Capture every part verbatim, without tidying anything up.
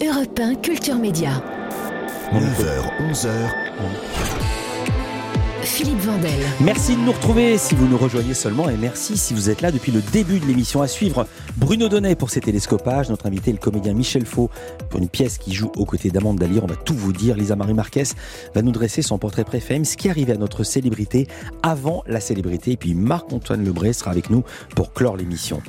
Europe un Culture Média. neuf heures, onze heures. Philippe Vandel. Merci de nous retrouver si vous nous rejoignez seulement et merci si vous êtes là depuis le début de l'émission. À suivre, Bruno Donnet pour ses télescopages, notre invité le comédien Michel Faux pour une pièce qui joue aux côtés d'Amande Dallier. On va tout vous dire. Lisa Marie Marquez va nous dresser son portrait préféré, ce qui arrivait à notre célébrité avant la célébrité. Et puis Marc-Antoine Lebré sera avec nous pour clore l'émission.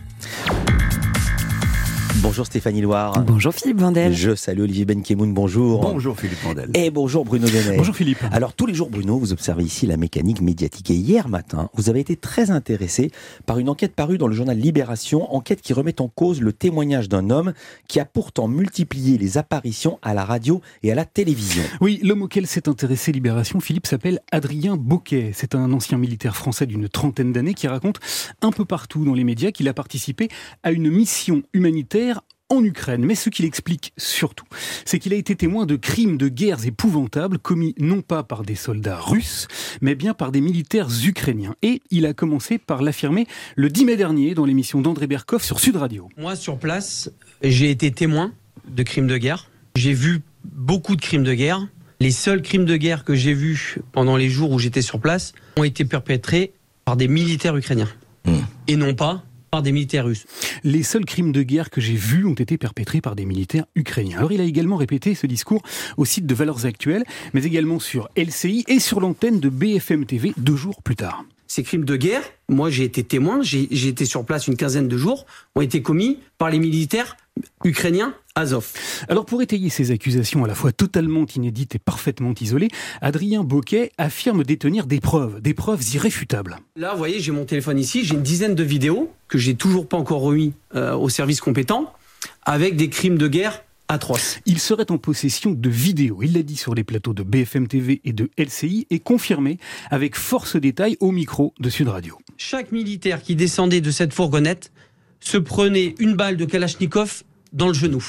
Bonjour Stéphanie Loire. Bonjour Philippe Vandel. Je salue Olivier Benkemoun, bonjour. Bonjour Philippe Vandel. Et bonjour Bruno Donnet. Bonjour Philippe. Alors tous les jours Bruno, vous observez ici la mécanique médiatique. Et hier matin, vous avez été très intéressé par une enquête parue dans le journal Libération, enquête qui remet en cause le témoignage d'un homme qui a pourtant multiplié les apparitions à la radio et à la télévision. Oui, l'homme auquel s'est intéressé Libération, Philippe, s'appelle Adrien Boquet. C'est un ancien militaire français d'une trentaine d'années qui raconte un peu partout dans les médias qu'il a participé à une mission humanitaire en Ukraine. Mais ce qu'il explique surtout, c'est qu'il a été témoin de crimes de guerres épouvantables commis non pas par des soldats russes, mais bien par des militaires ukrainiens. Et il a commencé par l'affirmer le dix mai dernier dans l'émission d'André Berkoff sur Sud Radio. Moi, sur place, j'ai été témoin de crimes de guerre. J'ai vu beaucoup de crimes de guerre. Les seuls crimes de guerre que j'ai vus pendant les jours où j'étais sur place ont été perpétrés par des militaires ukrainiens. Mmh. Et non pas par des militaires russes. Les seuls crimes de guerre que j'ai vus ont été perpétrés par des militaires ukrainiens. Alors il a également répété ce discours au site de Valeurs Actuelles, mais également sur L C I et sur l'antenne de B F M T V deux jours plus tard. Ces crimes de guerre, moi j'ai été témoin, j'ai, j'ai été sur place une quinzaine de jours, ont été commis par les militaires ukrainiens Azov. Alors pour étayer ces accusations à la fois totalement inédites et parfaitement isolées, Adrien Boquet affirme détenir des preuves, des preuves irréfutables. Là, vous voyez, j'ai mon téléphone ici, j'ai une dizaine de vidéos que j'ai toujours pas encore remis euh, aux services compétents, avec des crimes de guerre atroces. Il serait en possession de vidéos, il l'a dit sur les plateaux de B F M T V et de L C I, et confirmé avec force détail au micro de Sud Radio. Chaque militaire qui descendait de cette fourgonnette se prenait une balle de Kalachnikov dans le genou,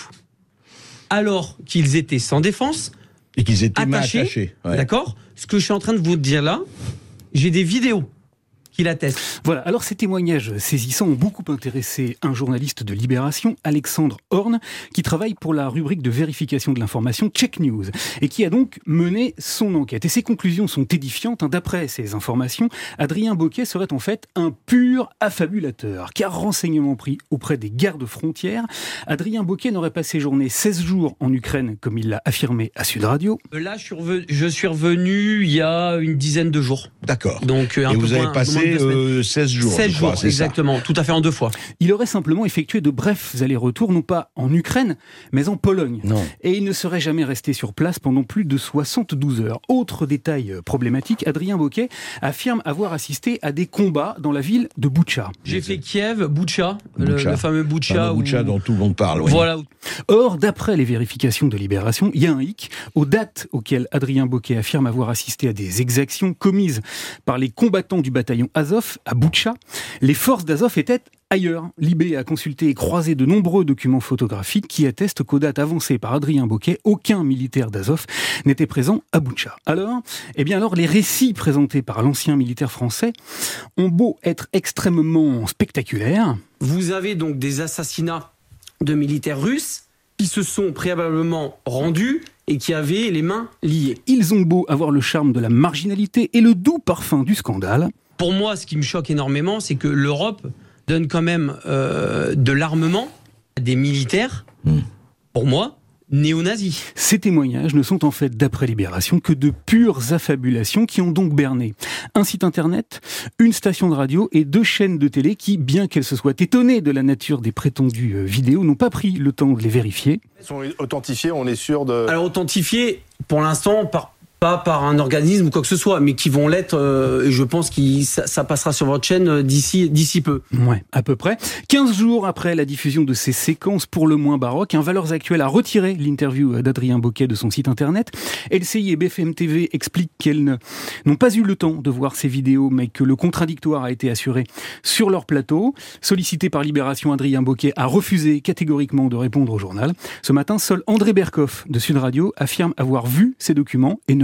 alors qu'ils étaient sans défense et qu'ils étaient attachés, attachés. Ouais. D'accord ? Ce que je suis en train de vous dire là, j'ai des vidéos qui l'attestent. Voilà, alors ces témoignages saisissants ont beaucoup intéressé un journaliste de Libération, Alexandre Horn, qui travaille pour la rubrique de vérification de l'information Check News, et qui a donc mené son enquête. Et ses conclusions sont édifiantes. D'après ces informations, Adrien Boquet serait en fait un pur affabulateur, car renseignement pris auprès des gardes frontières, Adrien Boquet n'aurait pas séjourné seize jours en Ukraine, comme il l'a affirmé à Sud Radio. Là, je suis revenu, je suis revenu il y a une dizaine de jours. D'accord. Donc, un et peu vous avez moins, passé Euh, seize jours. seize jours, crois, c'est exactement. Ça. Tout à fait en deux fois. Il aurait simplement effectué de brefs allers-retours, non pas en Ukraine, mais en Pologne. Non. Et il ne serait jamais resté sur place pendant plus de soixante-douze heures. Autre détail problématique, Adrien Boquet affirme avoir assisté à des combats dans la ville de Boutcha. J'ai fait Kiev, Boutcha, le, Boutcha. le fameux Boutcha. Où... Boutcha dont tout le monde parle. Oui. Voilà. Or, d'après les vérifications de Libération, il y a un hic. Aux dates auxquelles Adrien Boquet affirme avoir assisté à des exactions commises par les combattants du bataillon Azov à Boutcha, les forces d'Azov étaient ailleurs. Libé a consulté et croisé de nombreux documents photographiques qui attestent qu'aux dates avancées par Adrien Boquet, aucun militaire d'Azov n'était présent à Boutcha. Alors, eh bien alors, les récits présentés par l'ancien militaire français ont beau être extrêmement spectaculaires. Vous avez donc des assassinats de militaires russes qui se sont préalablement rendus et qui avaient les mains liées. Ils ont beau avoir le charme de la marginalité et le doux parfum du scandale. Pour moi, ce qui me choque énormément, c'est que l'Europe donne quand même euh, de l'armement à des militaires, mmh. pour moi, néo-nazis. Ces témoignages ne sont en fait, d'après Libération, que de pures affabulations qui ont donc berné un site internet, une station de radio et deux chaînes de télé qui, bien qu'elles se soient étonnées de la nature des prétendues vidéos, n'ont pas pris le temps de les vérifier. Ils sont authentifiés, on est sûr de... Alors authentifiés, pour l'instant, par... pas par un organisme ou quoi que ce soit, mais qui vont l'être, euh, et je pense que ça, ça passera sur votre chaîne d'ici, d'ici peu. Ouais, à peu près. quinze jours après la diffusion de ces séquences pour le moins baroques, un Valeurs Actuelles a retiré l'interview d'Adrien Boquet de son site internet. L C I et B F M T V expliquent qu'elles ne, n'ont pas eu le temps de voir ces vidéos, mais que le contradictoire a été assuré sur leur plateau. Sollicité par Libération, Adrien Boquet a refusé catégoriquement de répondre au journal. Ce matin, seul André Berkoff de Sud Radio affirme avoir vu ces documents et ne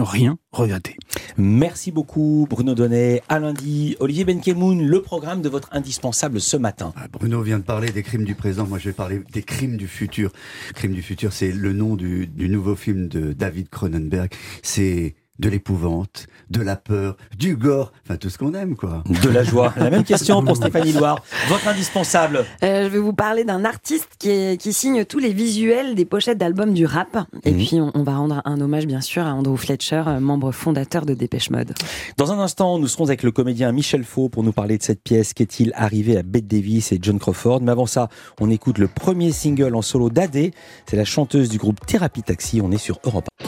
rien regretter. Merci beaucoup Bruno Donnet. À lundi, Olivier Benkemoun, le programme de votre indispensable ce matin. Ah, Bruno vient de parler des crimes du présent, moi je vais parler des crimes du futur. Crimes du futur, c'est le nom du, du nouveau film de David Cronenberg. C'est de l'épouvante, de la peur, du gore, enfin tout ce qu'on aime quoi. De la joie. La même question pour Stéphanie Loire. Votre indispensable. Euh, je vais vous parler d'un artiste qui, est, qui signe tous les visuels des pochettes d'albums du rap. Et mmh. puis on, on va rendre un hommage bien sûr à Andrew Fletcher, membre fondateur de Dépêche Mode. Dans un instant, nous serons avec le comédien Michel Faux pour nous parler de cette pièce. Qu'est-il arrivé à Bette Davis et John Crawford? Mais avant ça, on écoute le premier single en solo d'Adé. C'est la chanteuse du groupe Thérapie Taxi. On est sur Europe un.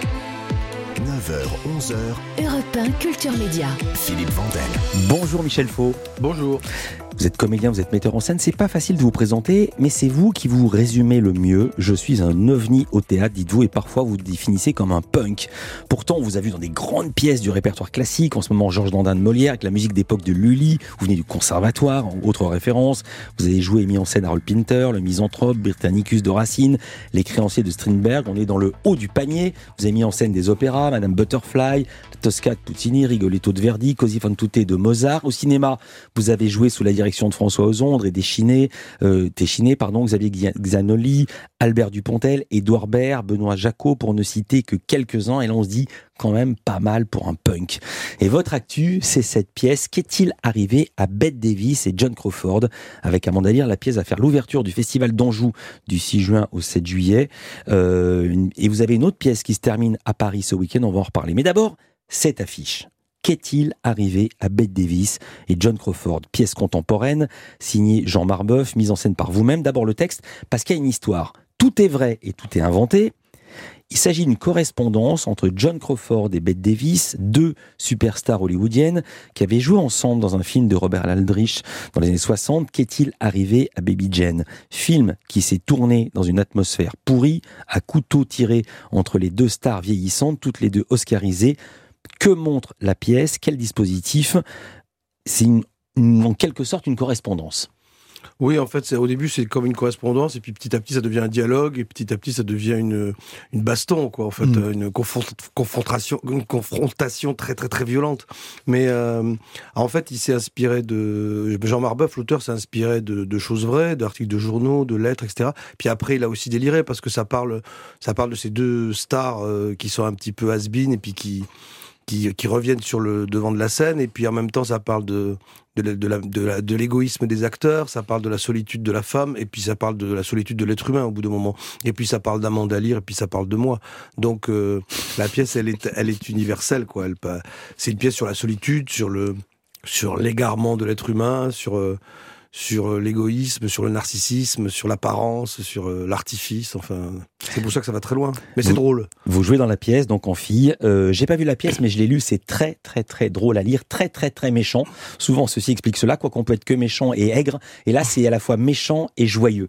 neuf heures, onze heures, Europe un Culture Média. Philippe Vandel. Bonjour Michel Faux. Bonjour. Vous êtes comédien, vous êtes metteur en scène, c'est pas facile de vous présenter, mais c'est vous qui vous résumez le mieux. Je suis un ovni au théâtre, dites-vous, et parfois vous définissez comme un punk. Pourtant, on vous a vu dans des grandes pièces du répertoire classique, en ce moment Georges Dandin de Molière, avec la musique d'époque de Lully, vous venez du conservatoire, en autre référence, vous avez joué et mis en scène Harold Pinter, le Misanthrope, Britannicus de Racine, les créanciers de Strindberg, on est dans le haut du panier, vous avez mis en scène des opéras, Madame Butterfly, Tosca de Puccini, Rigoletto de Verdi, Così fan tutte de Mozart. Au cinéma, vous avez joué sous la direction de François Ozon, André Téchiné, euh, Téchiné, pardon, Xavier Xanoli, Albert Dupontel, Édouard Baird, Benoît Jacot, pour ne citer que quelques-uns. Et là, on se dit quand même pas mal pour un punk. Et votre actu, c'est cette pièce. Qu'est-il arrivé à Bette Davis et John Crawford? Avec Amanda Lear, la pièce va faire l'ouverture du Festival d'Anjou du six juin au sept juillet. Euh, une, et vous avez une autre pièce qui se termine à Paris ce week-end, on va en reparler. Mais d'abord, cette affiche. Qu'est-il arrivé à Bette Davis et John Crawford? Pièce contemporaine, signée Jean Marbeuf, mise en scène par vous-même. D'abord le texte, parce qu'il y a une histoire. Tout est vrai et tout est inventé. Il s'agit d'une correspondance entre John Crawford et Bette Davis, deux superstars hollywoodiennes qui avaient joué ensemble dans un film de Robert Aldrich dans les années soixante. Qu'est-il arrivé à Baby Jane? Film qui s'est tourné dans une atmosphère pourrie, à couteau tiré entre les deux stars vieillissantes, toutes les deux oscarisées. Que montre la pièce? Quel dispositif? C'est une, une, en quelque sorte une correspondance. Oui, en fait, c'est, au début, c'est comme une correspondance, et puis petit à petit, ça devient un dialogue, et petit à petit, ça devient une, une baston, quoi, en fait, mmh. une confront- confrontation, une confrontation très, très, très violente. Mais, euh, en fait, il s'est inspiré de, Jean Marbeuf, l'auteur, s'est inspiré de, de choses vraies, d'articles de journaux, de lettres, et cetera. Puis après, il a aussi déliré, parce que ça parle, ça parle de ces deux stars, euh, qui sont un petit peu has-been, et puis qui, Qui, qui reviennent sur le devant de la scène, et puis en même temps ça parle de, de, la, de, la, de, la, de l'égoïsme des acteurs, ça parle de la solitude de la femme, et puis ça parle de la solitude de l'être humain au bout d'un moment, et puis ça parle d'Amanda Lear, et puis ça parle de moi. Donc euh, la pièce elle est, elle est universelle, quoi. Elle, c'est une pièce sur la solitude, sur, le, sur l'égarement de l'être humain, sur... Euh, sur l'égoïsme, sur le narcissisme, sur l'apparence, sur l'artifice, enfin, c'est pour ça que ça va très loin. Mais c'est vous, drôle. Vous jouez dans la pièce, donc en fille. Euh, j'ai pas vu la pièce, mais je l'ai lue, c'est très, très, très drôle à lire, très, très, très méchant. Souvent, ceci explique cela, quoi qu'on peut être que méchant et aigre, et là, c'est à la fois méchant et joyeux.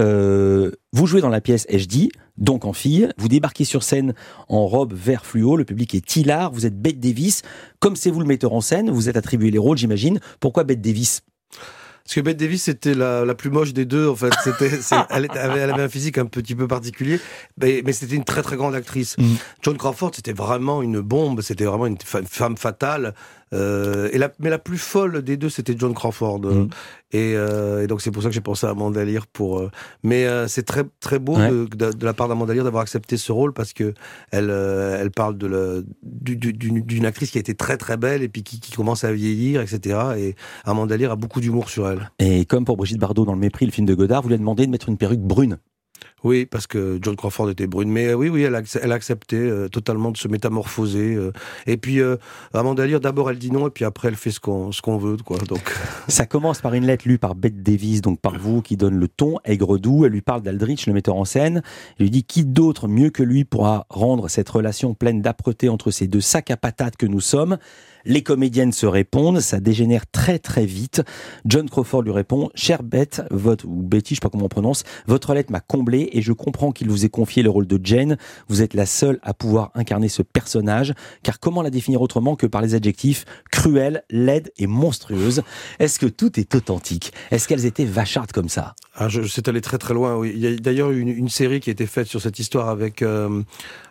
Euh, vous jouez dans la pièce H D, donc en fille, vous débarquez sur scène en robe vert fluo, le public est hilar, vous êtes Bette Davis, comme c'est vous le metteur en scène, vous êtes attribué les rôles, j'imagine. Pourquoi Bette Davis? Parce que Bette Davis c'était la, la plus moche des deux, en fait. C'était, c'est, elle, était, elle avait un physique un petit peu particulier, mais, mais c'était une très très grande actrice. Mm. John Crawford, c'était vraiment une bombe, c'était vraiment une femme fatale. Euh, et la, mais la plus folle des deux, c'était John Crawford. Mm. Et, euh, et donc c'est pour ça que j'ai pensé à Amanda Lear. Pour, euh, mais euh, c'est très très beau ouais. de, de, de la part d'Amanda Lear d'avoir accepté ce rôle, parce que elle, euh, elle parle de la, du, du, d'une, d'une actrice qui a été très très belle et puis qui, qui commence à vieillir, et cetera. Et Amanda Lear a beaucoup d'humour sur elle. Et comme pour Brigitte Bardot dans Le Mépris, le film de Godard, vous lui avez demandé de mettre une perruque brune. Oui, parce que John Crawford était brune. Mais euh, oui, oui, elle a, elle a accepté euh, totalement de se métamorphoser. Euh, et puis, euh, Amanda Lear, d'abord, elle dit non, et puis après, elle fait ce qu'on, ce qu'on veut, quoi. Donc... Ça commence par une lettre lue par Bette Davis, donc par vous, qui donne le ton, aigre-doux. Elle lui parle d'Aldrich, le metteur en scène. Elle lui dit, qui d'autre mieux que lui pourra rendre cette relation pleine d'âpreté entre ces deux sacs à patates que nous sommes? Les comédiennes se répondent, ça dégénère très très vite. John Crawford lui répond, chère Bette, votre, ou Betty, je sais pas comment on prononce, votre lettre m'a comblé et je comprends qu'il vous ait confié le rôle de Jane. Vous êtes la seule à pouvoir incarner ce personnage, car comment la définir autrement que par les adjectifs cruelle, laide et monstrueuse? Est-ce que tout est authentique? Est-ce qu'elles étaient vachardes comme ça? Ah, je, c'est allé très très loin, oui. Il y a d'ailleurs une, une série qui a été faite sur cette histoire avec... Euh,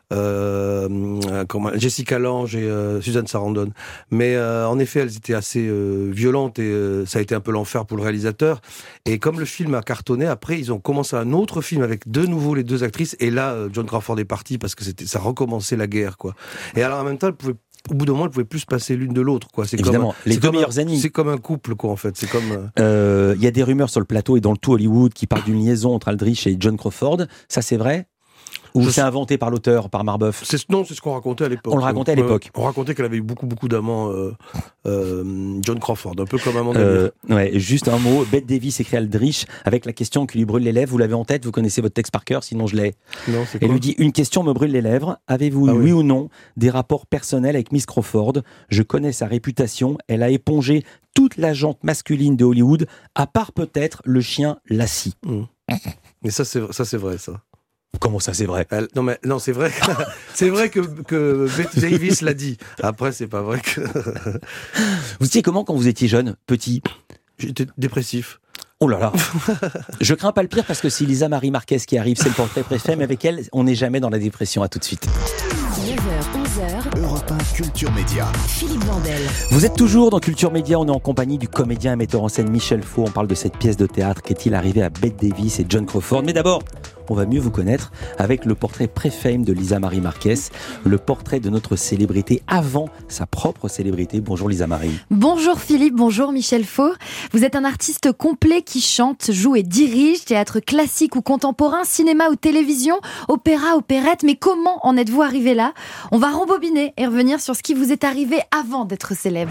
euh, comment, Jessica Lange et euh, Suzanne Sarandon. Mais euh, en effet, elles étaient assez euh, violentes et euh, ça a été un peu l'enfer pour le réalisateur. Et comme le film a cartonné, après ils ont commencé un autre film avec de nouveau les deux actrices. Et là, euh, John Crawford est parti parce que c'était, ça recommençait la guerre, quoi. Et alors en même temps, elles pouvaient au bout d'un moment, elles pouvaient plus se passer l'une de l'autre, quoi. C'est Évidemment, comme un, les c'est deux comme meilleures un, amies. C'est comme un couple, quoi, en fait. C'est comme. Il euh... euh, y a des rumeurs sur le plateau et dans le tout Hollywood qui parlent d'une liaison entre Aldrich et John Crawford. Ça, c'est vrai? Ou je c'est sais... inventé par l'auteur, par Marbeuf? c'est, Non, c'est ce qu'on racontait à l'époque. On le racontait à l'époque. Euh, on racontait qu'elle avait eu beaucoup, beaucoup d'amants, euh, euh, John Crawford, un peu comme Amanda euh, ouais, juste un mot. Bette Davis écrit Aldrich avec la question qui lui brûle les lèvres. Vous l'avez en tête? Vous connaissez votre texte par cœur? Sinon, je l'ai. Non, c'est Elle lui dit: une question me brûle les lèvres. Avez-vous eu, ah, oui. oui ou non, des rapports personnels avec Miss Crawford? Je connais sa réputation. Elle a épongé toute la gente masculine de Hollywood, à part peut-être le chien Lassie. Mmh. Mais ça, c'est, ça, c'est vrai, ça. Comment ça, c'est vrai? Elle, non, mais non, c'est vrai. C'est vrai que, que Bette Davis l'a dit. Après, c'est pas vrai que. Vous étiez comment quand vous étiez jeune, petit? J'étais dépressif. Oh là là. Je crains pas le pire parce que c'est Lisa Marie Marquez qui arrive, c'est le portrait préfet, mais avec elle, on n'est jamais dans la dépression. À tout de suite. neuf heures, onze heures. Europe un Culture Média. Philippe Vandel. Vous êtes toujours dans Culture Média, on est en compagnie du comédien et metteur en scène Michel Faux. On parle de cette pièce de théâtre qu'est-il arrivé à Bette Davis et John Crawford. Mais d'abord, on va mieux vous connaître avec le portrait pré-fame de Lisa Marie Marquez, le portrait de notre célébrité avant sa propre célébrité. Bonjour Lisa Marie. Bonjour Philippe, bonjour Michel Faux. Vous êtes un artiste complet qui chante, joue et dirige, théâtre classique ou contemporain, cinéma ou télévision, opéra, opérette. Mais comment en êtes-vous arrivé là? On va rembobiner et revenir sur ce qui vous est arrivé avant d'être célèbre.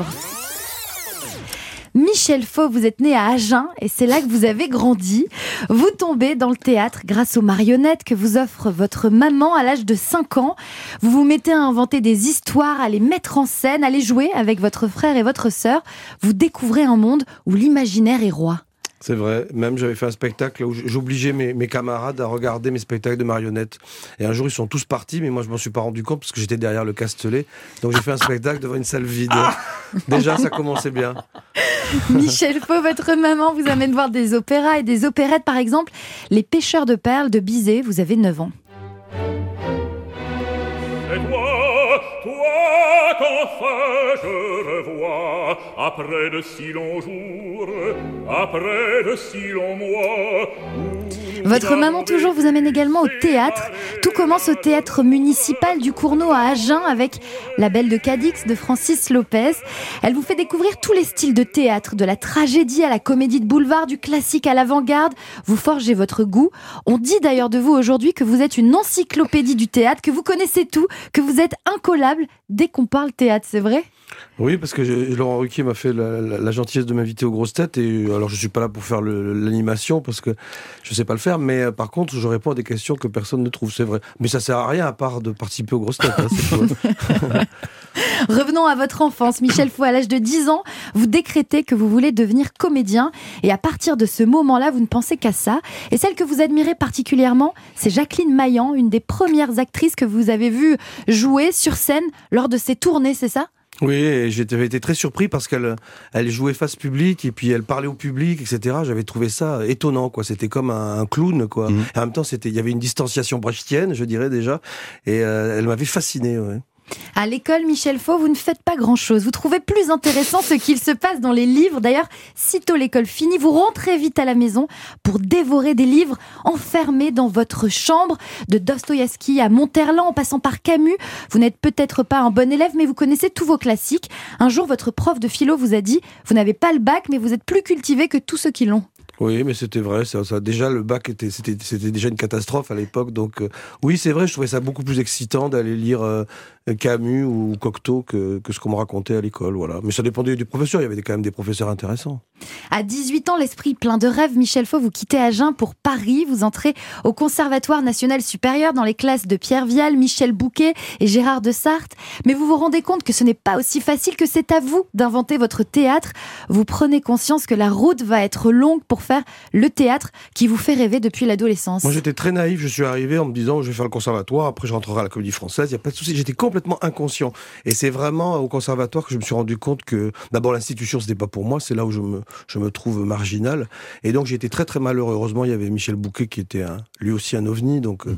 Michel Faux, vous êtes né à Agen et c'est là que vous avez grandi. Vous tombez dans le théâtre grâce aux marionnettes que vous offre votre maman à l'âge de cinq ans. Vous vous mettez à inventer des histoires, à les mettre en scène, à les jouer avec votre frère et votre sœur. Vous découvrez un monde où l'imaginaire est roi. C'est vrai, même j'avais fait un spectacle où j'obligeais mes, mes camarades à regarder mes spectacles de marionnettes. Et un jour, ils sont tous partis, mais moi, je m'en suis pas rendu compte parce que j'étais derrière le castelet. Donc, j'ai fait un spectacle devant une salle vide. Déjà, ça commençait bien. Michel Faux, votre maman vous amène voir des opéras et des opérettes, par exemple Les Pêcheurs de perles de Bizet. Vous avez neuf ans. C'est toi, toi qu'enfin je revois, après de si longs jours, après de si longs mois. Votre maman toujours vous amène également au théâtre. Tout commence au théâtre municipal du Cournot à Agen avec La Belle de Cadix de Francis Lopez. Elle vous fait découvrir tous les styles de théâtre, de la tragédie à la comédie de boulevard, du classique à l'avant-garde. Vous forgez votre goût. On dit d'ailleurs de vous aujourd'hui que vous êtes une encyclopédie du théâtre, que vous connaissez tout, que vous êtes incollable dès qu'on parle théâtre, c'est vrai ? Oui, parce que je, Laurent Ruquier m'a fait la, la, la gentillesse de m'inviter aux grosses têtes et alors je suis pas là pour faire le, l'animation parce que je sais pas le faire, mais euh, par contre je réponds à des questions que personne ne trouve, c'est vrai. Mais ça sert à rien à part de participer aux grosses têtes. Hein, c'est tout. Revenons à votre enfance. Michel Faux, à l'âge de dix ans, vous décrétez que vous voulez devenir comédien et à partir de ce moment-là, vous ne pensez qu'à ça. Et celle que vous admirez particulièrement, c'est Jacqueline Maillan, une des premières actrices que vous avez vues jouer sur scène lors de ses tournées, c'est ça ? Oui, et j'avais été très surpris parce qu'elle elle jouait face public et puis elle parlait au public, et cetera. J'avais trouvé ça étonnant, quoi. C'était comme un, un clown, quoi. Mmh. Et en même temps, c'était, il y avait une distanciation brechtienne, je dirais déjà, et euh, elle m'avait fasciné, ouais. À l'école, Michel Faux, vous ne faites pas grand-chose. Vous trouvez plus intéressant ce qu'il se passe dans les livres. D'ailleurs, sitôt l'école finie, vous rentrez vite à la maison pour dévorer des livres enfermés dans votre chambre. De Dostoïevski à Monterland, en passant par Camus. Vous n'êtes peut-être pas un bon élève, mais vous connaissez tous vos classiques. Un jour, votre prof de philo vous a dit « Vous n'avez pas le bac, mais vous êtes plus cultivé que tous ceux qui l'ont ». Oui, mais c'était vrai. Ça, ça, déjà, le bac était, c'était, c'était déjà une catastrophe à l'époque. Donc, euh, oui, c'est vrai. Je trouvais ça beaucoup plus excitant d'aller lire euh, Camus ou Cocteau que, que ce qu'on me racontait à l'école. Voilà. Mais ça dépendait du professeur. Il y avait quand même des professeurs intéressants. À dix-huit ans, l'esprit plein de rêves, Michel Faux, vous quittez Agen pour Paris. Vous entrez au Conservatoire national supérieur dans les classes de Pierre Vial, Michel Bouquet et Gérard de Sarthe. Mais vous vous rendez compte que ce n'est pas aussi facile, que c'est à vous d'inventer votre théâtre. Vous prenez conscience que la route va être longue pour faire le théâtre qui vous fait rêver depuis l'adolescence. Moi, j'étais très naïf. Je suis arrivé en me disant, je vais faire le conservatoire, après je rentrerai à la Comédie Française. Il n'y a pas de souci. J'étais complètement inconscient. Et c'est vraiment au conservatoire que je me suis rendu compte que, d'abord, l'institution, c'était pas pour moi. C'est là où je me, je me trouve marginal. Et donc, j'ai été très, très malheureux. Heureusement, il y avait Michel Bouquet qui était un, lui aussi un ovni. Donc, euh,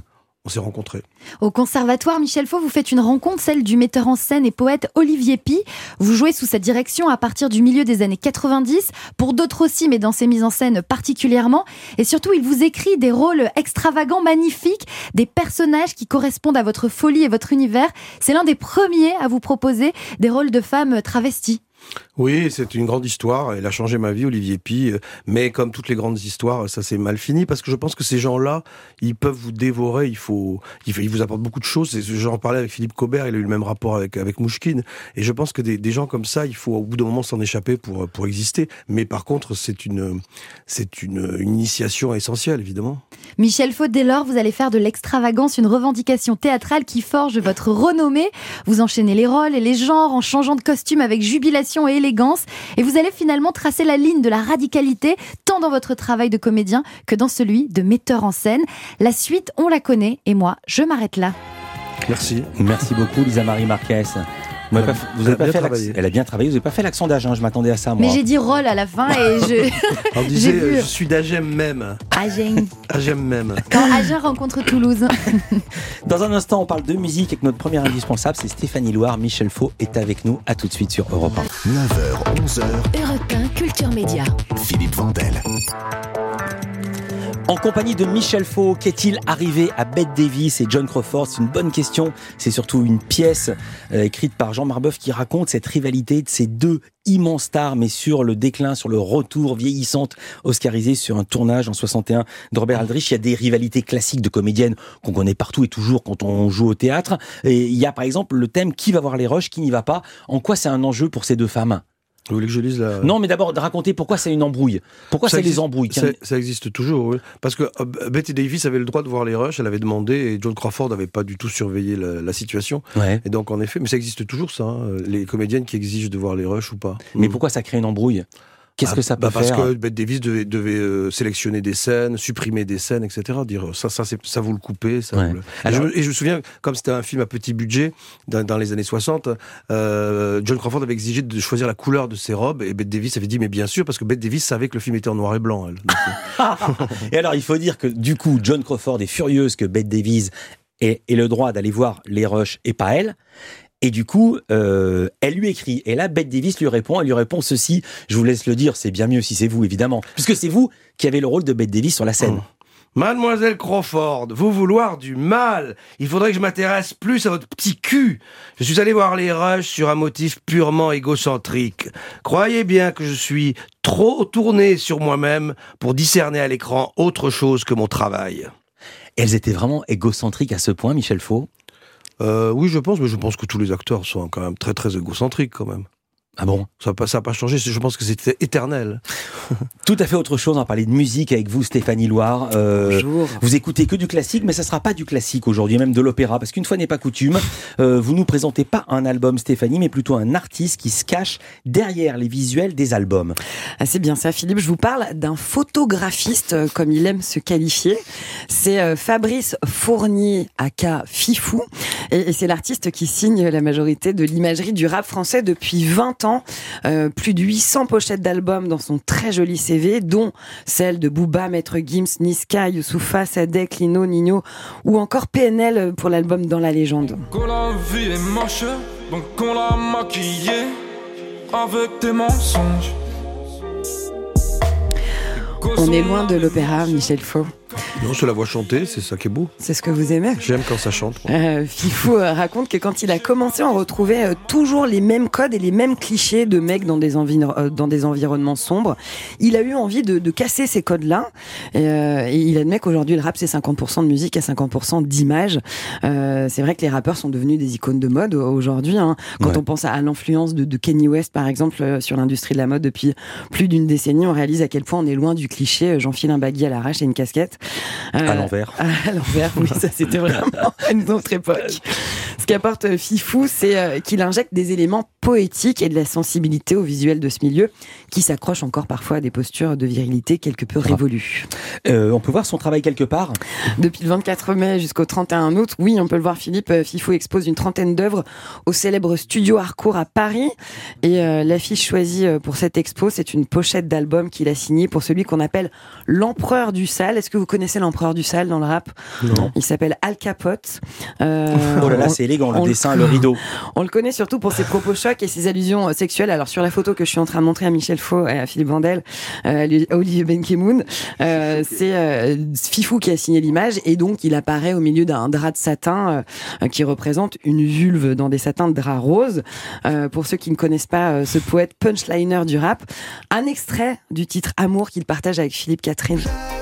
on s'est rencontrés. Au Conservatoire Michel Faux, vous faites une rencontre, celle du metteur en scène et poète Olivier Py. Vous jouez sous sa direction à partir du milieu des années quatre-vingt-dix, pour d'autres aussi, mais dans ses mises en scène particulièrement. Et surtout, il vous écrit des rôles extravagants, magnifiques, des personnages qui correspondent à votre folie et votre univers. C'est l'un des premiers à vous proposer des rôles de femmes travesties. Oui, c'est une grande histoire. Elle a changé ma vie, Olivier Py. Mais comme toutes les grandes histoires, ça s'est mal fini parce que je pense que ces gens-là, ils peuvent vous dévorer. Il faut, ils vous apportent beaucoup de choses. J'en parlais avec Philippe Cobert. Il a eu le même rapport avec avec Mouchkine. Et je pense que des, des gens comme ça, il faut au bout d'un moment s'en échapper pour pour exister. Mais par contre, c'est une c'est une, une initiation essentielle, évidemment. Michel Faux, dès lors, vous allez faire de l'extravagance une revendication théâtrale qui forge votre renommée. Vous enchaînez les rôles et les genres en changeant de costume avec jubilation et élégance. Et vous allez finalement tracer la ligne de la radicalité, tant dans votre travail de comédien que dans celui de metteur en scène. La suite, on la connaît. Et moi, je m'arrête là. Merci. Merci beaucoup, Lisa Marie Marquez. Vous avez pas, vous avez Elle a pas bien fait travaillé. Elle a bien travaillé. Vous n'avez pas fait l'accent d'Agen. Je m'attendais à ça, moi. Mais j'ai dit rôle à la fin et je. On disait, J'ai vu. euh, je suis d'Agen même. Agen. Agen même. Quand Agen rencontre Toulouse. Dans un instant, on parle de musique avec notre première indispensable, c'est Stéphanie Loire. Michel Faux est avec nous. À tout de suite sur Europe un. neuf heures, onze heures, Europe un Culture Média. Philippe Vandel. En compagnie de Michel Faux, qu'est-il arrivé à Bette Davis et John Crawford? C'est une bonne question. C'est surtout une pièce euh, écrite par Jean Marbeuf qui raconte cette rivalité de ces deux immenses stars, mais sur le déclin, sur le retour vieillissante, oscarisée sur un tournage en soixante et un de Robert Aldrich. Il y a des rivalités classiques de comédiennes qu'on connaît partout et toujours quand on joue au théâtre. Et il y a par exemple le thème qui va voir les rushs, qui n'y va pas. En quoi c'est un enjeu pour ces deux femmes? Vous voulez que je lise la... Non, mais d'abord de raconter pourquoi c'est une embrouille. Pourquoi ça, ça les embrouille? ça, ça existe toujours, oui. Parce que euh, Bette Davis avait le droit de voir les rushs, elle avait demandé, et John Crawford n'avait pas du tout surveillé la, la situation. Ouais. Et donc en effet, mais ça existe toujours ça, hein, les comédiennes qui exigent de voir les rushs ou pas. Mais mmh. pourquoi ça crée une embrouille? Qu'est-ce ah, que ça peut bah parce faire? Parce que Bette Davis devait, devait euh, sélectionner des scènes, supprimer des scènes, et cetera. Dire ça, ça, c'est, ça vous le coupez. Ça ouais. vous le... Alors... et, je, et je me souviens, comme c'était un film à petit budget dans, dans les années soixante, euh, John Crawford avait exigé de choisir la couleur de ses robes et Bette Davis avait dit mais bien sûr parce que Bette Davis savait que le film était en noir et blanc. Elle. Donc, et alors il faut dire que du coup John Crawford est furieuse que Bette Davis ait, ait le droit d'aller voir les rushs et pas elle. Et du coup, euh, elle lui écrit. Et là, Bette Davis lui répond. Elle lui répond ceci. Je vous laisse le dire. C'est bien mieux si c'est vous, évidemment, puisque c'est vous qui avez le rôle de Bette Davis sur la scène. Mmh. Mademoiselle Crawford, vous vouloir du mal. Il faudrait que je m'intéresse plus à votre petit cul. Je suis allé voir les rushs sur un motif purement égocentrique. Croyez bien que je suis trop tourné sur moi-même pour discerner à l'écran autre chose que mon travail. Elles étaient vraiment égocentriques à ce point, Michel Faux? Euh, oui, je pense, mais je pense que tous les acteurs sont quand même très très égocentriques quand même. Ah bon? Ça n'a pas, ça a pas changé, je pense que c'était éternel. Tout à fait autre chose, on va parler de musique avec vous, Stéphanie Loire. Euh, Bonjour. Vous écoutez que du classique, mais ça ne sera pas du classique aujourd'hui, même de l'opéra, parce qu'une fois n'est pas coutume, euh, vous nous présentez pas un album, Stéphanie, mais plutôt un artiste qui se cache derrière les visuels des albums. Ah, c'est bien ça, Philippe. Je vous parle d'un photographiste, euh, comme il aime se qualifier. C'est euh, Fabrice Fournier, aka Fifou. Et, et c'est l'artiste qui signe la majorité de l'imagerie du rap français depuis vingt ans. Euh, plus de huit cents pochettes d'albums dans son très joli C V, dont celles de Booba, Maître Gims, Niska, Youssoupha, Sadek, Lino, Nino, ou encore P N L pour l'album Dans la légende. Que la vie est moche, donc on l'a maquillée avec des mensonges. On est loin de l'opéra, Michel Faux. Non, c'est la voix chantée, c'est ça qui est beau. C'est ce que vous aimez. J'aime quand ça chante. Euh, Fifou euh, raconte que quand il a commencé, on retrouvait euh, toujours les mêmes codes et les mêmes clichés de mecs dans des, envi- euh, dans des environnements sombres. Il a eu envie de, de casser ces codes-là. Et, euh, et il admet qu'aujourd'hui, le rap, c'est cinquante pour cent de musique et cinquante pour cent d'image. Euh, c'est vrai que les rappeurs sont devenus des icônes de mode aujourd'hui. Hein. Quand ouais. on pense à l'influence de, de Kanye West, par exemple, euh, sur l'industrie de la mode depuis plus d'une décennie, on réalise à quel point on est loin du cliché. J'enfile un baggy à l'arrache et une casquette. Euh, à l'envers. À l'envers, oui, ça c'était vraiment à une autre époque. Ce qu'apporte Fifou, c'est euh, qu'il injecte des éléments poétiques et de la sensibilité au visuel de ce milieu, qui s'accroche encore parfois à des postures de virilité quelque peu révolues. Euh, on peut voir son travail quelque part ? Depuis le vingt-quatre mai jusqu'au trente et un août, oui, on peut le voir, Philippe. Fifou expose une trentaine d'œuvres au célèbre studio Harcourt à Paris. Et euh, l'affiche choisie pour cette expo, c'est une pochette d'album qu'il a signée pour celui qu'on appelle l'empereur du sale. Est-ce que vous connaissez l'empereur du sale dans le rap ? Non. Il s'appelle Al Capote. Euh, oh là là, on, c'est élégant, le on dessin, le, le rideau. On le connaît surtout pour ses propos chocs et ses allusions sexuelles. Alors sur la photo que je suis en train de montrer à Michel Faux et à Philippe Vandel, euh, à Olivier Benkemoun, euh, c'est euh, Fifou qui a signé l'image et donc il apparaît au milieu d'un drap de satin euh, qui représente une vulve dans des satins de drap rose. Euh, pour ceux qui ne connaissent pas euh, ce poète punchliner du rap, un extrait du titre Amour qu'il partage avec Philippe Catherine.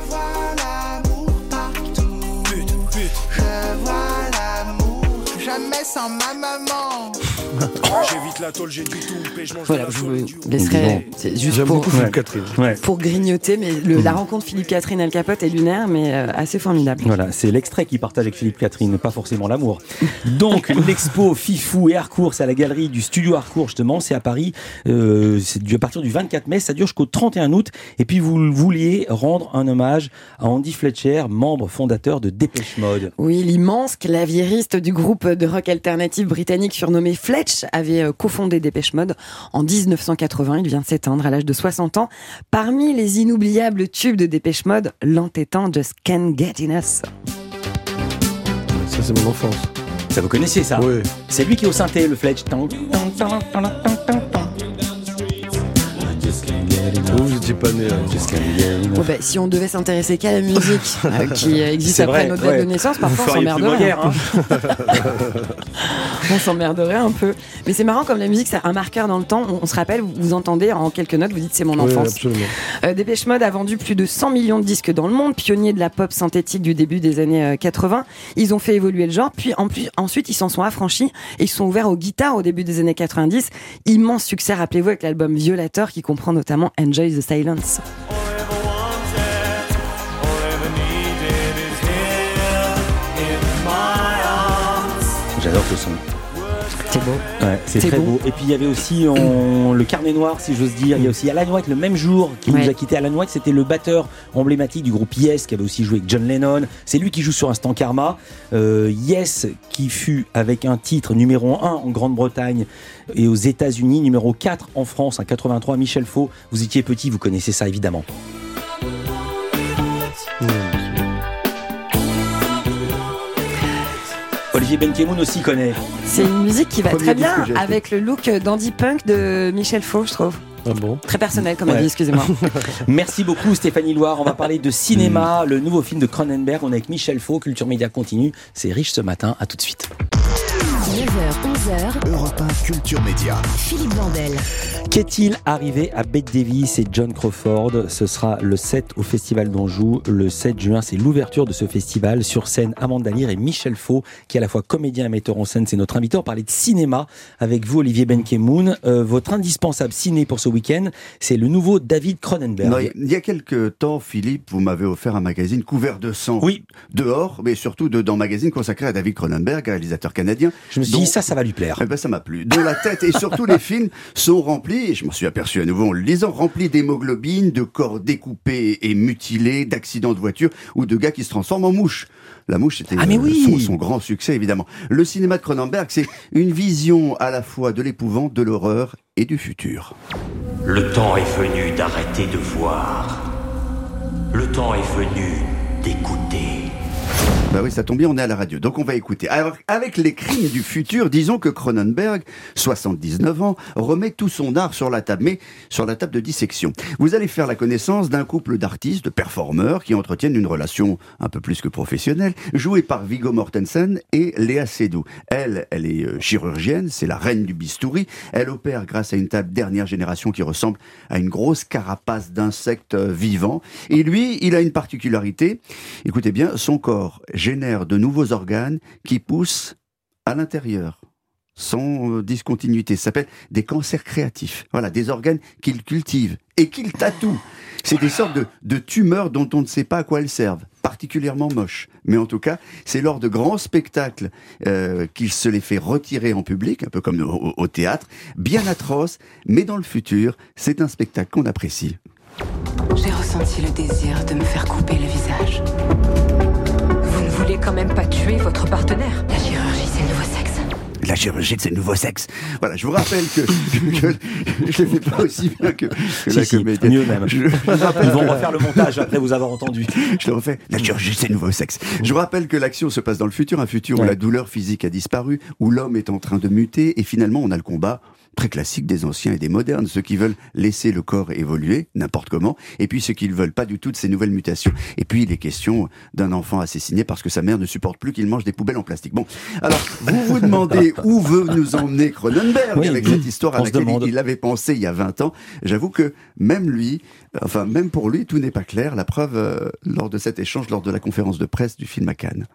Sans ma maman. J'évite la tôle, j'ai du tout. Voilà, je vous laisserai c'est juste J'aime pour, beaucoup Philippe Catherine. Ouais. pour grignoter, mais le, la rencontre Philippe Catherine Al Capote est lunaire, mais euh, assez formidable. Voilà, c'est l'extrait qu'il partage avec Philippe Catherine, pas forcément l'amour. Donc, l'expo Fifou et Harcourt, c'est à la galerie du studio Harcourt, justement, c'est à Paris. Euh, c'est à partir du vingt-quatre mai, ça dure jusqu'au trente et un août. Et puis, vous vouliez rendre un hommage à Andy Fletcher, membre fondateur de Dépêche Mode. Oui, l'immense claviériste du groupe de rock alternatif britannique surnommé Fletch avait euh, cofondé Dépêche Mode en dix-neuf cent quatre-vingts. Il vient de s'éteindre à l'âge de soixante ans. Parmi les inoubliables tubes de Dépêche Mode, l'entêtant Just Can't Get Enough. Ça, c'est mon enfance. Ça, vous connaissez ça ? Oui. C'est lui qui est au synthé, le Fletch. Vous n'étiez pas né. Oh bah, si on devait s'intéresser qu'à la musique euh, qui existe C'est après vrai, notre date ouais. de naissance, Vous parfois on feriez plus s'emmerderait. Molière, hein. On s'emmerderait un peu. Mais c'est marrant comme la musique, c'est un marqueur dans le temps. On, on se rappelle, vous, vous entendez en quelques notes, vous dites c'est mon enfance. Oui, absolument. Euh, Dépêche Mode a vendu plus de cent millions de disques dans le monde, pionnier de la pop synthétique du début des années euh, quatre-vingts. Ils ont fait évoluer le genre, puis en plus, ensuite ils s'en sont affranchis et ils se sont ouverts aux guitares au début des années quatre-vingt-dix. Immense succès, rappelez-vous, avec l'album Violator qui comprend notamment Enjoy the Silence. J'adore ce son. C'est beau. Ouais, c'est, C'est très beau. beau. Et puis il y avait aussi on, le carnet noir, si j'ose dire. Il y a aussi Alan White, le même jour qui Ouais. nous a quitté. Alan White, c'était le batteur emblématique du groupe Yes, qui avait aussi joué avec John Lennon. C'est lui qui joue sur Instant Karma. Euh, Yes, qui fut avec un titre numéro un en Grande-Bretagne et aux États-Unis, numéro quatre en France, en quatre-vingt-trois. Michel Faux, vous étiez petit, vous connaissez ça évidemment. Mmh. Olivier Benkemoun aussi connaît. C'est une musique qui va Premier très disque bien que j'ai avec le look d'Andy Punk de Michel Faux, je trouve. Ah bon ? Très personnel comme Ouais. avis, excusez-moi. Merci beaucoup Stéphanie Loire. On va parler de cinéma, le nouveau film de Cronenberg. On est avec Michel Faux, Culture Média continue. C'est riche ce matin. À tout de suite. neuf heures, onze heures, Europe un Culture Média. Philippe Vandel. Qu'est-il arrivé à Bette Davis et John Crawford ? Ce sera le sept au Festival d'Anjou. Le sept juin, c'est l'ouverture de ce festival. Sur scène, Amanda Lear et Michel Faux, qui est à la fois comédien et metteur en scène. C'est notre invité. On parlait de cinéma avec vous, Olivier Benkemoun. Euh, votre indispensable ciné pour ce week-end, c'est le nouveau David Cronenberg. Non, il y a quelques temps, Philippe, vous m'avez offert un magazine couvert de sang. Oui. Dehors, mais surtout dedans, magazine consacré à David Cronenberg, réalisateur canadien. Je me suis dont- dit, ça, ça va lui plaire. Eh ben, ça m'a plu. Dont la tête et surtout les films sont remplis, et je m'en suis aperçu à nouveau en le lisant, remplis d'hémoglobine, de corps découpés et mutilés, d'accidents de voiture ou de gars qui se transforment en mouches. La mouche, c'était Ah, mais euh, oui. son, son grand succès, évidemment. Le cinéma de Cronenberg, c'est une vision à la fois de l'épouvante, de l'horreur et du futur. Le temps est venu d'arrêter de voir. Le temps est venu d'écouter. Bah oui, ça tombe bien, on est à la radio, donc on va écouter. Alors, avec les crimes du futur, disons que Cronenberg, soixante-dix-neuf ans, remet tout son art sur la table, mais sur la table de dissection. Vous allez faire la connaissance d'un couple d'artistes, de performeurs, qui entretiennent une relation un peu plus que professionnelle, jouée par Viggo Mortensen et Léa Seydoux. Elle, elle est euh, chirurgienne, c'est la reine du bistouri. Elle opère grâce à une table dernière génération qui ressemble à une grosse carapace d'insectes euh, vivants. Et lui, il a une particularité. Écoutez bien, son corps génère de nouveaux organes qui poussent à l'intérieur sans discontinuité. Ça s'appelle des cancers créatifs. Voilà, des organes qu'il cultive et qu'il tatoue. C'est des sortes de, de tumeurs dont on ne sait pas à quoi elles servent. Particulièrement moches. Mais en tout cas, c'est lors de grands spectacles euh, qu'il se les fait retirer en public, un peu comme au, au théâtre, bien atroce, mais dans le futur, c'est un spectacle qu'on apprécie. J'ai ressenti le désir de me faire couper le visage. Vous ne voulez quand même pas tuer votre partenaire? La chirurgie, c'est le nouveau sexe. La chirurgie, c'est le nouveau sexe. Voilà, je vous rappelle que, que je ne fais pas aussi bien que, que si, la si, comédienne. Mieux même. Je, je Ils vont que... refaire le montage après vous avoir entendu. Je le refais. La chirurgie, c'est le nouveau sexe. Je vous rappelle que l'action se passe dans le futur, un futur ouais. où la douleur physique a disparu, où l'homme est en train de muter, et finalement, on a le combat très classique des anciens et des modernes, ceux qui veulent laisser le corps évoluer, n'importe comment, et puis ceux qui ne veulent pas du tout de ces nouvelles mutations. Et puis les questions d'un enfant assassiné parce que sa mère ne supporte plus qu'il mange des poubelles en plastique. Bon, alors, vous vous demandez où veut nous emmener Cronenberg oui, avec oui, cette histoire à laquelle il, il avait pensé il y a vingt ans. J'avoue que même lui, enfin même pour lui, tout n'est pas clair. La preuve, euh, lors de cet échange, lors de la conférence de presse du film à Cannes.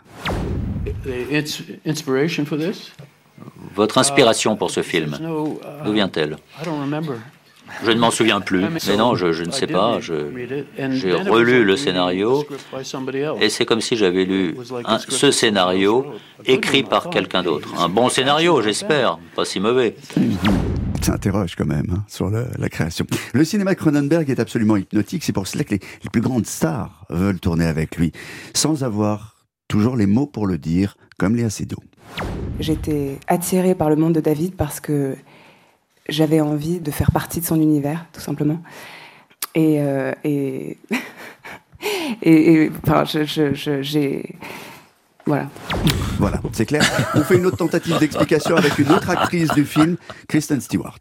Inspiration for this? Votre inspiration pour ce film, d'où vient-elle? Je ne m'en souviens plus, mais non, je, je ne sais pas. Je, j'ai relu le scénario et c'est comme si j'avais lu un, ce scénario écrit par quelqu'un d'autre. Un bon scénario, j'espère, pas si mauvais. Ça interroge quand même hein, sur le, la création. Le cinéma Cronenberg est absolument hypnotique, c'est pour cela que les, les plus grandes stars veulent tourner avec lui, sans avoir toujours les mots pour le dire, comme Léa Seydoux. J'étais attirée par le monde de David parce que j'avais envie de faire partie de son univers, tout simplement. Et... Euh, et, et, et enfin, je, je, je, j'ai... Voilà. Voilà, c'est clair. On fait une autre tentative d'explication avec une autre actrice du film, Kristen Stewart.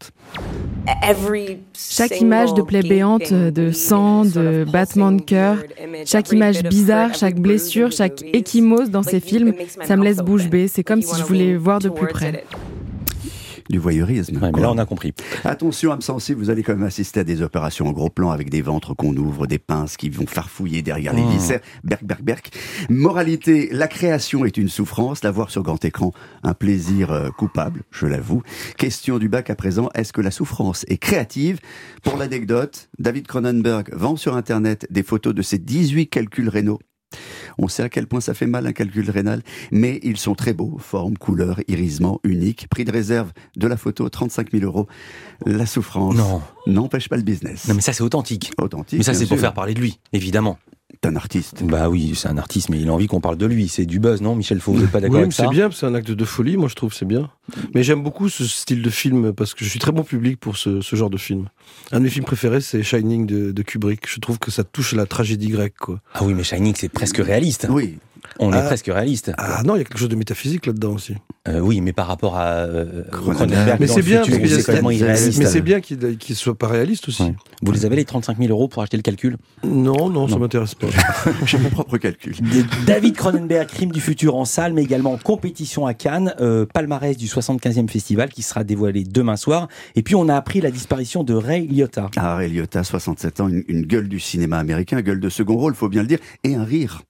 Chaque image de plaie béante, de sang, de battement de cœur, chaque image bizarre, chaque blessure, chaque échymose dans ces films, ça me laisse bouche bée. C'est comme si je voulais voir de plus près. Du voyeurisme. Ouais, mais là, on a compris. Attention, âme sensible, vous allez quand même assister à des opérations en gros plan avec des ventres qu'on ouvre, des pinces qui vont farfouiller derrière les viscères. Berk, berk, berk. Moralité, la création est une souffrance. La voir sur grand écran, un plaisir euh, coupable, je l'avoue. Question du bac à présent, est-ce que la souffrance est créative? Pour l'anecdote, David Cronenberg vend sur Internet des photos de ses dix-huit calculs rénaux. On sait à quel point ça fait mal un calcul rénal, mais ils sont très beaux, forme, couleur, irisement, unique. Prix de réserve de la photo, trente-cinq mille euros. La souffrance non. n'empêche pas le business. Non mais ça c'est authentique. Authentique. Mais ça c'est sûr. pour faire parler de lui, évidemment. C'est un artiste. Bah oui, c'est un artiste, mais il a envie qu'on parle de lui. C'est du buzz, non, Michel Faux? Vous n'êtes pas d'accord oui, avec ça? C'est bien, c'est un acte de folie, moi je trouve, c'est bien. Mais j'aime beaucoup ce style de film, parce que je suis très bon public pour ce, ce genre de film. Un de mes films préférés, c'est Shining de, de Kubrick. Je trouve que ça touche la tragédie grecque, quoi. Ah oui, mais Shining, c'est presque réaliste. Oui. On ah, est presque réaliste. Ah non, il y a quelque chose de métaphysique là-dedans aussi. Euh, oui, mais par rapport à euh, Cronenberg, mais c'est bien, futur, c'est complètement irréaliste. Mais c'est bien qu'il ne soit pas réaliste aussi. Ouais. Vous les avez les trente-cinq mille euros pour acheter le calcul? Non, non, non, ça m'intéresse pas. J'ai mon propre calcul. David Cronenberg, Crime du futur en salle, mais également en compétition à Cannes, euh, palmarès du soixante-quinzième festival qui sera dévoilé demain soir. Et puis on a appris la disparition de Ray Liotta. Ah, Ray Liotta, soixante-sept ans, une, une gueule du cinéma américain, gueule de second rôle, faut bien le dire, et un rire.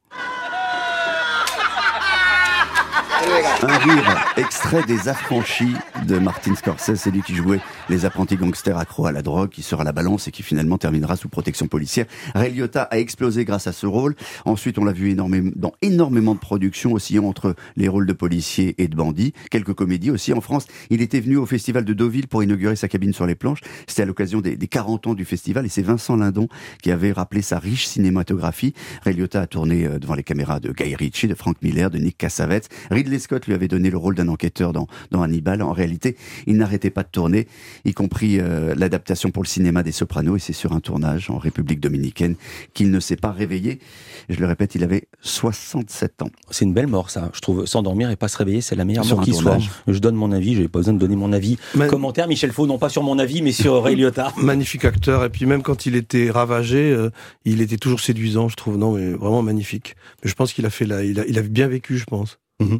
Un rire extrait des Affranchis de Martin Scorsese, c'est lui qui jouait les apprentis gangsters accros à la drogue, qui sera à la balance et qui finalement terminera sous protection policière. Ray Liotta a explosé grâce à ce rôle. Ensuite, on l'a vu énormément, dans énormément de productions, oscillant entre les rôles de policiers et de bandits. Quelques comédies aussi. En France, il était venu au festival de Deauville pour inaugurer sa cabine sur les planches. C'était à l'occasion des, des quarante ans du festival et c'est Vincent Lindon qui avait rappelé sa riche cinématographie. Ray Liotta a tourné devant les caméras de Guy Ritchie, de Frank Miller, de Nick Cassavetes. Ridley Scott lui avait donné le rôle d'un enquêteur dans, dans Hannibal. En réalité, il n'arrêtait pas de tourner, y compris euh, l'adaptation pour le cinéma des Sopranos, et c'est sur un tournage en République dominicaine qu'il ne s'est pas réveillé. Je le répète, il avait soixante-sept ans. C'est une belle mort, ça. Je trouve, s'endormir et pas se réveiller, c'est la meilleure sur mort qui soit. Je donne mon avis, j'ai pas besoin de donner mon avis. Man... Commentaire, Michel Faux, non pas sur mon avis, mais sur Ray Liotta. Magnifique acteur, et puis même quand il était ravagé, euh, il était toujours séduisant, je trouve. Non, mais vraiment magnifique. Mais je pense qu'il a fait la, il a, il a bien vécu, je pense. Mm-hmm.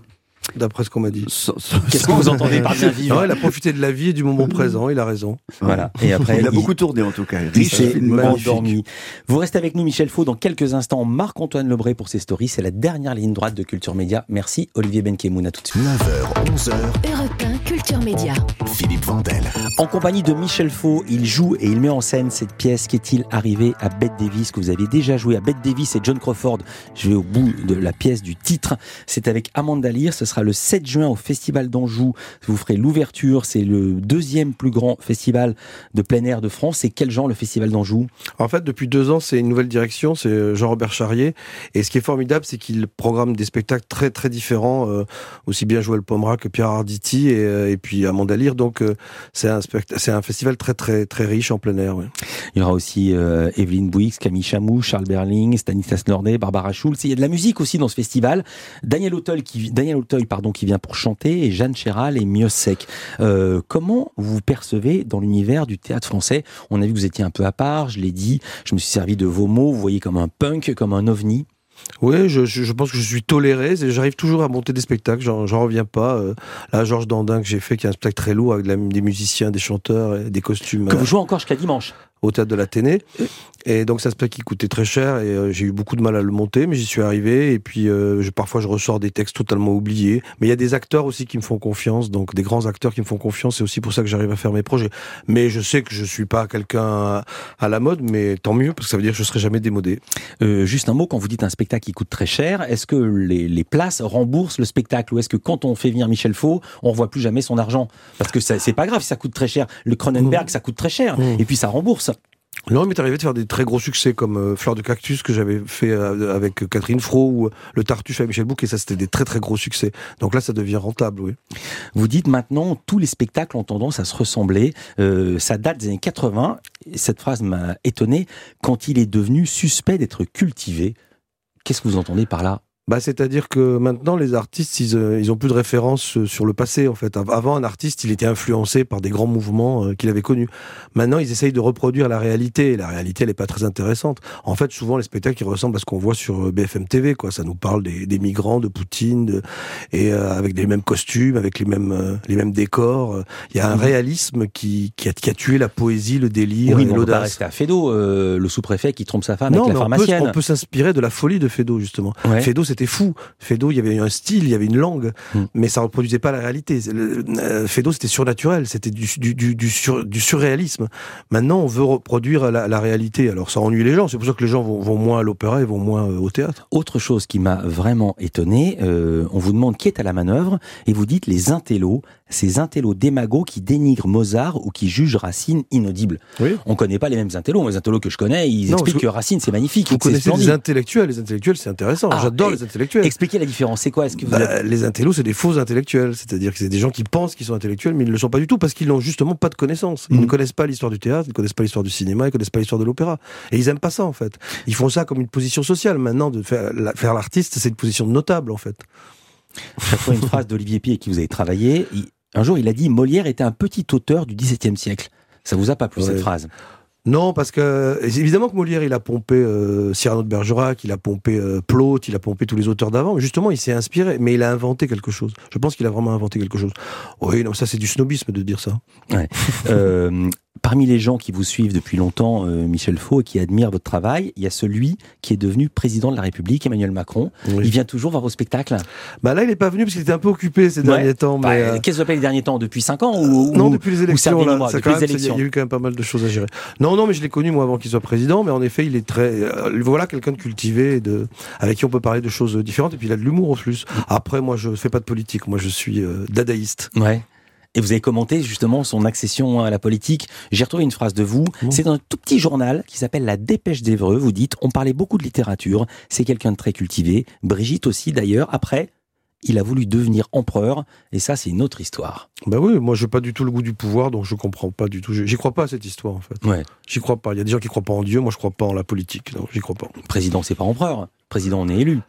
d'après ce qu'on m'a dit. Qu'est-ce que vous entendez par bien vivre? Non, il a profité de la vie et du moment présent, il a raison. Voilà. Et après, il a beaucoup tourné en tout cas. Il s'est endormi. Vous restez avec nous, Michel Faux. Dans quelques instants, Marc-Antoine Lebré pour ses stories. C'est la dernière ligne droite de Culture Média. Merci Olivier Benkemoun. À tout de suite. neuf heures, onze heures. Europe un, Culture Média. Philippe Vandel. En compagnie de Michel Faux, il joue et il met en scène cette pièce. Qu'est-il arrivé à Bette Davis, que vous avez déjà joué à Bette Davis et John Crawford. Je vais au bout de la pièce, du titre. C'est avec Amanda Lear. Ce sera le sept juin au Festival d'Anjou. Vous ferez l'ouverture. C'est le deuxième plus grand festival de plein air de France. C'est quel genre, le Festival d'Anjou? En fait, depuis deux ans, c'est une nouvelle direction. C'est Jean-Robert Charrier. Et ce qui est formidable, c'est qu'il programme des spectacles très très différents. Euh, aussi bien Joël Pomera que Pierre Arditi et, euh, et puis Amanda Lear. Donc euh, c'est un spect- c'est un festival très très très riche en plein air. Ouais. Il y aura aussi euh, Evelyne Bouix, Camille Chamou, Charles Berling, Stanislas Nordet, Barbara Schulz. Il y a de la musique aussi dans ce festival. Daniel Auteuil qui, Daniel Auteuil, pardon, qui vient pour chanter, et Jeanne Chéral et Miossec. Euh, comment vous vous percevez dans l'univers du théâtre français? On a vu que vous étiez un peu à part, je l'ai dit, je me suis servi de vos mots, vous voyez comme un punk, comme un ovni. Oui, je, je, je pense que je suis toléré. J'arrive toujours à monter des spectacles, j'en, j'en reviens pas. Euh, là, Georges Dandin que j'ai fait, qui est un spectacle très lourd avec de la, des musiciens, des chanteurs, et des costumes. Que vous jouez encore jusqu'à dimanche. Au théâtre de l'Athénée. Et donc, c'est un spectacle qui coûtait très cher et euh, j'ai eu beaucoup de mal à le monter, mais j'y suis arrivé. Et puis, euh, je, parfois, je ressors des textes totalement oubliés. Mais il y a des acteurs aussi qui me font confiance, donc des grands acteurs qui me font confiance. C'est aussi pour ça que j'arrive à faire mes projets. Mais je sais que je suis pas quelqu'un à, à la mode, mais tant mieux, parce que ça veut dire que je serai jamais démodé. Euh, juste un mot, quand vous dites un spectacle qui coûte très cher, est-ce que les, les places remboursent le spectacle? Ou est-ce que quand on fait venir Michel Faux, on revoit plus jamais son argent? Parce que ça, c'est pas grave si ça coûte très cher. Le Cronenberg, mmh. ça coûte très cher. Mmh. Et puis ça rembourse. Non, il m'est arrivé de faire des très gros succès comme euh, Fleur de Cactus que j'avais fait euh, avec Catherine Fro ou euh, Le Tartuffe avec Michel Bouc, et ça c'était des très très gros succès. Donc là ça devient rentable, oui. Vous dites maintenant tous les spectacles ont tendance à se ressembler. Euh, ça date des années quatre-vingts. Cette phrase m'a étonné. Quand il est devenu suspect d'être cultivé, qu'est-ce que vous entendez par là? Bah, c'est-à-dire que maintenant, les artistes, ils, euh, ils ont plus de références sur le passé, en fait. Avant, un artiste, il était influencé par des grands mouvements euh, qu'il avait connus. Maintenant, ils essayent de reproduire la réalité. Et la réalité, elle n'est pas très intéressante. En fait, souvent, les spectacles, ils ressemblent à ce qu'on voit sur B F M T V, quoi. Ça nous parle des, des migrants, de Poutine, de, et euh, avec les mêmes costumes, avec les mêmes, euh, les mêmes décors. Il y a un mmh. réalisme qui, qui, a, qui a tué la poésie, le délire oui, et l'audace. On va rester à Fédo, euh, le sous-préfet qui trompe sa femme non, avec la pharmacienne. On peut, on peut s'inspirer de la folie de Fédo, justement. Ouais. Fédo, c'était fou. Fédo, il y avait un style, il y avait une langue, mm. mais ça reproduisait pas la réalité. Le, euh, Fédo, c'était surnaturel, c'était du, du, du, du, sur, du surréalisme. Maintenant, on veut reproduire la, la réalité. Alors, ça ennuie les gens. C'est pour ça que les gens vont, vont moins à l'opéra et vont moins euh, au théâtre. Autre chose qui m'a vraiment étonné, euh, on vous demande qui est à la manœuvre et vous dites les intellos, ces intellos démagos qui dénigrent Mozart ou qui jugent Racine inaudible. Oui. On connaît pas les mêmes intellos. Les intellos que je connais, ils non, expliquent que, que Racine c'est magnifique. Vous connaissez les intellectuels. Les intellectuels, c'est intéressant. Ah, J'adore les intellectuels. Expliquez la différence. C'est quoi? Est-ce que vous bah, avez... Les intellos, c'est des faux intellectuels. C'est-à-dire que c'est des gens qui pensent qu'ils sont intellectuels, mais ils ne le sont pas du tout parce qu'ils n'ont justement pas de connaissances. Ils mmh. ne connaissent pas l'histoire du théâtre, ils ne connaissent pas l'histoire du cinéma, ils ne connaissent pas l'histoire de l'opéra. Et ils aiment pas ça, en fait. Ils font ça comme une position sociale. Maintenant, de faire, la, faire l'artiste, c'est une position notable, en fait. Chaque fois, une phrase d'Olivier Py avec qui vous avez travaillé. Il... Un jour, il a dit « Molière était un petit auteur du dix-septième siècle ». Ça vous a pas plu, ouais. cette phrase? Non, parce que évidemment que Molière, il a pompé euh, Cyrano de Bergerac, il a pompé euh, Plaute, il a pompé tous les auteurs d'avant. Mais justement, il s'est inspiré, mais il a inventé quelque chose. Je pense qu'il a vraiment inventé quelque chose. Oui, non, ça c'est du snobisme de dire ça. Ouais. euh, parmi les gens qui vous suivent depuis longtemps, euh, Michel Faux, et qui admirent votre travail, il y a celui qui est devenu président de la République, Emmanuel Macron. Oui. Il vient toujours voir vos spectacles? Bah là, il n'est pas venu parce qu'il était un peu occupé ces ouais. derniers temps. Bah, mais euh... Qu'est-ce que vous appelez les derniers temps? Depuis cinq ans ou, Non, ou, depuis les élections. Là, ça depuis les même, élections. Il y a eu quand même pas mal de choses à gérer. Non, non, mais je l'ai connu moi avant qu'il soit président, mais en effet, il est très. Euh, voilà quelqu'un de cultivé, et de avec qui on peut parler de choses différentes, et puis il a de l'humour en plus. Après, moi, je fais pas de politique. Moi, je suis euh, dadaïste. Ouais. Et vous avez commenté justement son accession à la politique. J'ai retrouvé une phrase de vous. Mmh. C'est dans un tout petit journal qui s'appelle La Dépêche d'Évreux. Vous dites, on parlait beaucoup de littérature. C'est quelqu'un de très cultivé. Brigitte aussi d'ailleurs. Après, il a voulu devenir empereur. Et ça, c'est une autre histoire. Bah oui, moi, j'ai pas du tout le goût du pouvoir, donc je comprends pas du tout. J'y crois pas à cette histoire, en fait. Ouais. J'y crois pas. Il y a des gens qui croient pas en Dieu. Moi, je crois pas en la politique. Donc, j'y crois pas. Président, c'est pas empereur. Président, on est élu.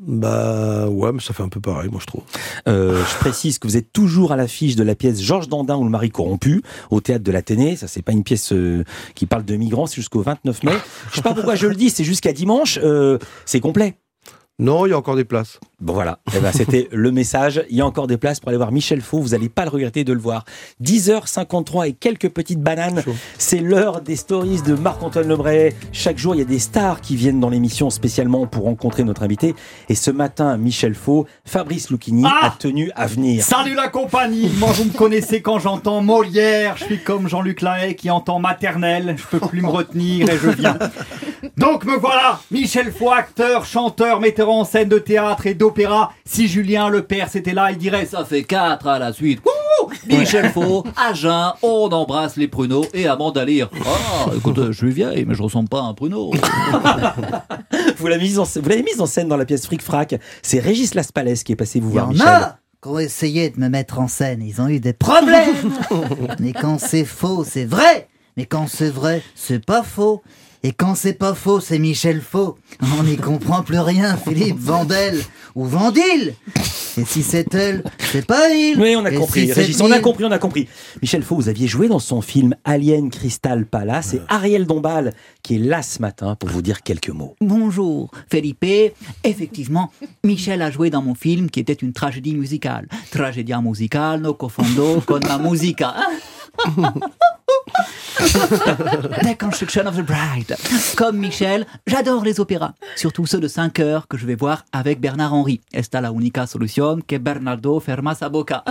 Bah ouais, mais ça fait un peu pareil, moi je trouve. Euh, je précise que vous êtes toujours à l'affiche de la pièce Georges Dandin ou le mari corrompu au théâtre de l'Athénée. Ça, c'est pas une pièce euh, qui parle de migrants, c'est jusqu'au vingt-neuf mai. Je sais pas pourquoi je le dis, c'est jusqu'à dimanche. Euh, c'est complet. Non, il y a encore des places. Bon voilà, eh ben, c'était le message. Il y a encore des places pour aller voir Michel Faux. Vous n'allez pas le regretter de le voir. dix heures cinquante-trois et quelques petites bananes. Chaud. C'est l'heure des stories de Marc-Antoine Lebray. Chaque jour, il y a des stars qui viennent dans l'émission spécialement pour rencontrer notre invité. Et ce matin, Michel Faux, Fabrice Lucchini ah a tenu à venir. Salut la compagnie. Moi, vous me connaissez quand j'entends Molière. Je suis comme Jean-Luc Lahaye qui entend maternelle. Je peux plus me retenir et je viens. Donc me voilà, Michel Faux, acteur, chanteur, metteur en scène de théâtre et d'opéra. Si Julien Lepers était là, il dirait ça fait quatre à la suite. Ouh, Michel Faux, à jeun, on embrasse les pruneaux et Amanda Lear. Ah, écoute, je suis vieille, mais je ressemble pas à un pruneau. Vous l'avez mise en, vous l'avez mise en scène dans la pièce Fric Frac. C'est Régis Laspalès qui est passé vous voir, Michel. Il y en a qui ont essayé de me mettre en scène, ils ont eu des problèmes. Mais quand c'est faux, c'est vrai. Mais quand c'est vrai, c'est pas faux. Et quand c'est pas faux, c'est Michel Faux. On n'y comprend plus rien, Philippe Vandel ou Vandil. Et si c'est elle, c'est pas il. Oui, on a et compris. Si Régis, on a compris, on a compris. Michel Faux, vous aviez joué dans son film Alien Crystal Palace. C'est Ariel Dombal qui est là ce matin pour vous dire quelques mots. Bonjour, Felipe. Effectivement, Michel a joué dans mon film qui était une tragédie musicale. Tragedia musicale, no confondo con la musica. The Construction of the Bride. Comme Michel, j'adore les opéras, surtout ceux de cinq heures que je vais voir avec Bernard Henry. Esta la única solución que Bernardo ferma sa boca.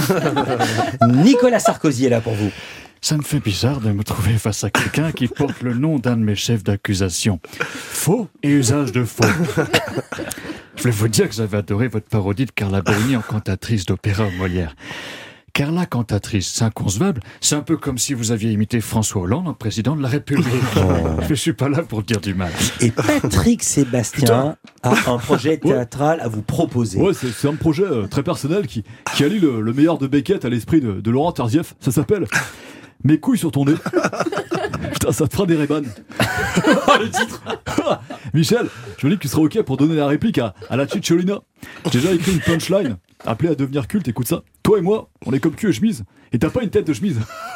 Nicolas Sarkozy est là pour vous. Ça me fait bizarre de me trouver face à quelqu'un qui porte le nom d'un de mes chefs d'accusation. Faux et usage de faux. Je voulais vous dire que j'avais adoré votre parodie de Carla Bruni en cantatrice d'opéra Molière. Carla cantatrice, c'est inconcevable. C'est un peu comme si vous aviez imité François Hollande en président de la République. Oh. Je suis pas là pour dire du mal. Et Patrick Sébastien a un projet théâtral à vous proposer. Ouais, c'est, c'est un projet euh, très personnel qui, qui allie le, le meilleur de Beckett à l'esprit de, de Laurent Terzieff. Ça s'appelle Mes couilles sur ton nez. Putain, ça te fera des Ray-Ban. Le titre. Michel, je me dis que tu seras ok pour donner la réplique à, à la Cicciolina. J'ai déjà écrit une punchline appelée à devenir culte, écoute ça. Toi et moi, on est comme cul et chemise. Et t'as pas une tête de chemise.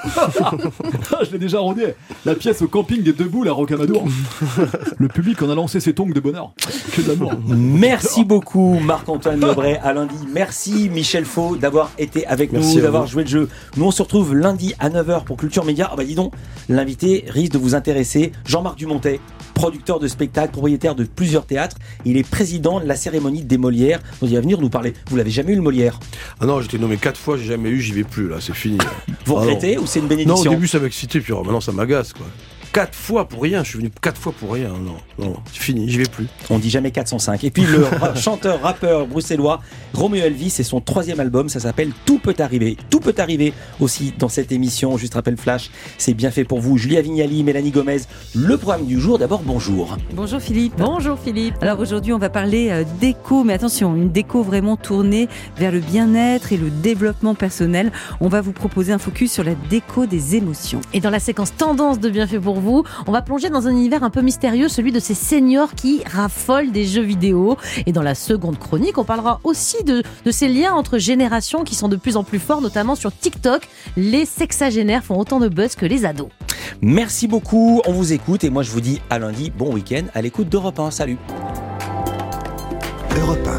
Je l'ai déjà rodé. La pièce au camping des Debout, la Rocamadour. Le public en a lancé ses tongs de bonheur. Que d'amour. Merci beaucoup Marc-Antoine Lebray. À lundi. Merci Michel Faux d'avoir été avec Merci nous, d'avoir joué le jeu. Nous on se retrouve lundi à neuf heures pour Culture Média. Ah bah dis donc, l'invité risque de vous intéresser. Jean-Marc Dumontet, producteur de spectacles, propriétaire de plusieurs théâtres. Il est président de la cérémonie des Molières. Donc il va venir nous parler. Vous l'avez jamais eu le Molière? Ah non, j'étais nommé quatre fois, j'ai jamais eu, j'y vais plus là, c'est fini. Là. Vous regrettez ah ou c'est une bénédiction? Non, au début ça m'excitait, puis alors, maintenant ça m'agace quoi. Quatre fois pour rien, je suis venu quatre fois pour rien. Non, non, c'est fini, j'y vais plus. On dit jamais quatre cent cinq. Et puis le ra- chanteur, rappeur bruxellois Romeo Elvis, c'est son troisième album, ça s'appelle Tout peut arriver. Tout peut arriver aussi dans cette émission. Juste rappel flash, c'est bien fait pour vous. Julia Vignali, Mélanie Gomez, le programme du jour. D'abord, bonjour. Bonjour Philippe. Bonjour Philippe. Alors aujourd'hui, on va parler euh, déco, mais attention, une déco vraiment tournée vers le bien-être et le développement personnel. On va vous proposer un focus sur la déco des émotions. Et dans la séquence tendance de Bien fait pour vous, on va plonger dans un univers un peu mystérieux, celui de ces seniors qui raffolent des jeux vidéo. Et dans la seconde chronique, on parlera aussi de, de ces liens entre générations qui sont de plus en plus forts, notamment sur TikTok. Les sexagénaires font autant de buzz que les ados. Merci beaucoup, on vous écoute et moi je vous dis à lundi, bon week-end à l'écoute d'Europe un. Salut. Europe un.